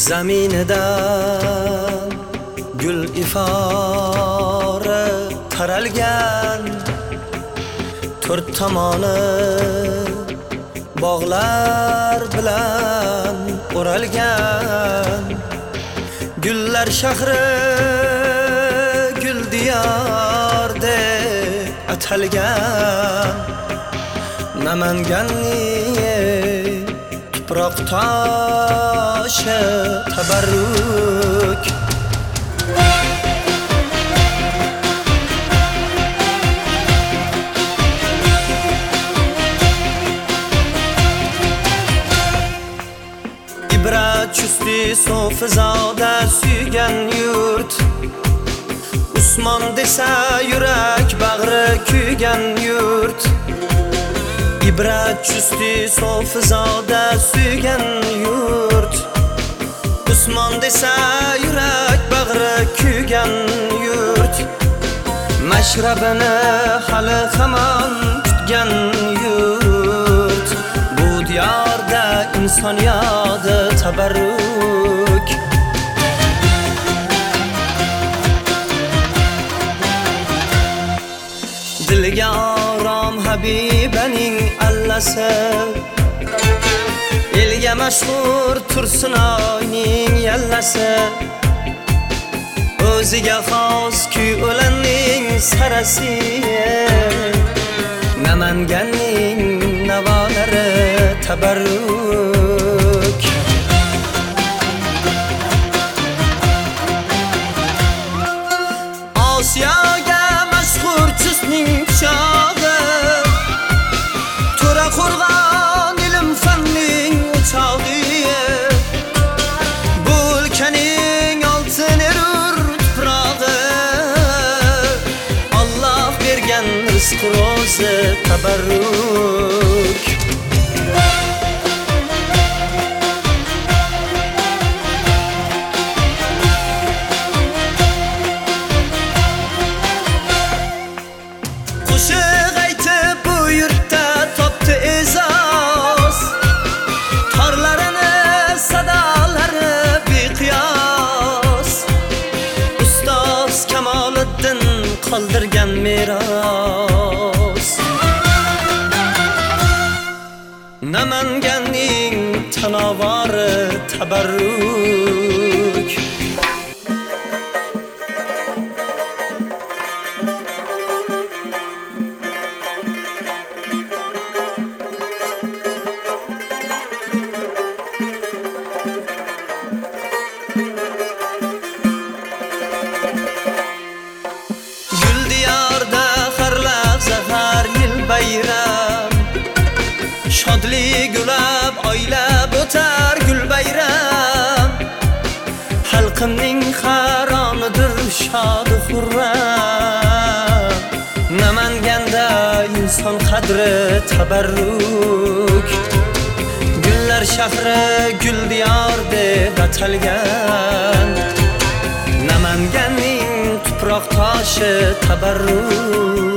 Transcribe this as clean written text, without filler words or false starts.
Zaminidan gul ifori taralgan, to'rt tomoni bog'lar bilan o'ralgan. Gullar shahri gul diyor deb atalgan. Namanganning tuproq toshi tabarruk. Ibrat chusti sofizoda suygan yurt, Usmon desa yurak bag'ri kuygan yurt. Ibrat chusti sofizoda suygan yurt, Usmon desa yurak bag'ri kuygan yurt. Mashrabini hali hamon kutgan yurt. Bu diyorda inson yodi tabarruk. Dilga orom Habibaning allasi, elga mashhur Tursunoyning yallasi. O'ziga xos kuylanning sarasi, Namanganning navolari tabarruk. Osiyoga mashhur chustning quchog'i, To'raqo'rg'on ilm fanning o'chog'i. Bu o'lkaning oltin erur tuprog'i, Alloh bergan rizq ro'zi tabarruk. Qo'shiq aytib bu yurtda topdi e'zoz, torlarini sadolari beqiyos. Ustoz Kamoliddin qoldirgan meros. Namanganning tanovori tabarruk. Gul diyorda har lahza har yil bayram, shodlik gulab oylab o'tar gul bayram. Xalqimning haronidir shodi xurram, Namanganda inson qadri tabarruk. Gullar shahri gul diyor deb atalgan, Namanganning tuproq toshi tabarruk.